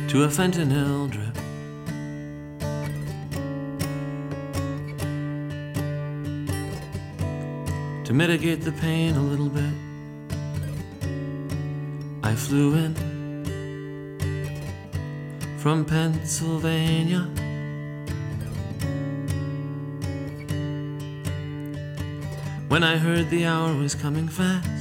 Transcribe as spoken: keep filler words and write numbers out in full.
to a fentanyl drip. To mitigate the pain a little bit, I flew in from Pennsylvania. When I heard the hour was coming fast,